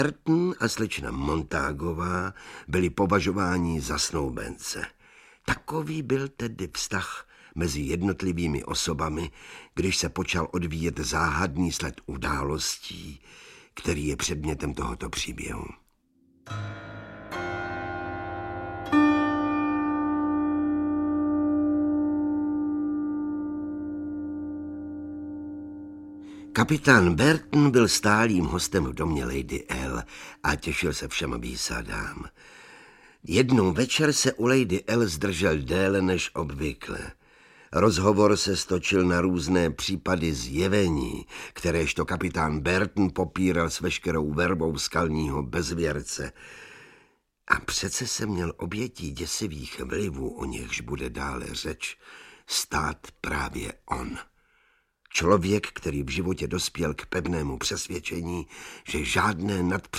Burton a slečna Montagová byli považováni za snoubence. Takový byl tedy vztah mezi jednotlivými osobami, když se počal odvíjet záhadný sled událostí, který je předmětem tohoto příběhu. Kapitán Burton byl stálým hostem v domě Lady L a těšil se všem výsadám. Jednou večer se u Lady L zdržel déle než obvykle. Rozhovor se stočil na různé případy zjevení, kteréžto kapitán Burton popíral s veškerou verbou skalního bezvěrce. A přece se měl obětí děsivých vlivů, o nichž bude dále řeč, stát právě on. Člověk, který v životě dospěl k pevnému přesvědčení, že žádné nadpřirozené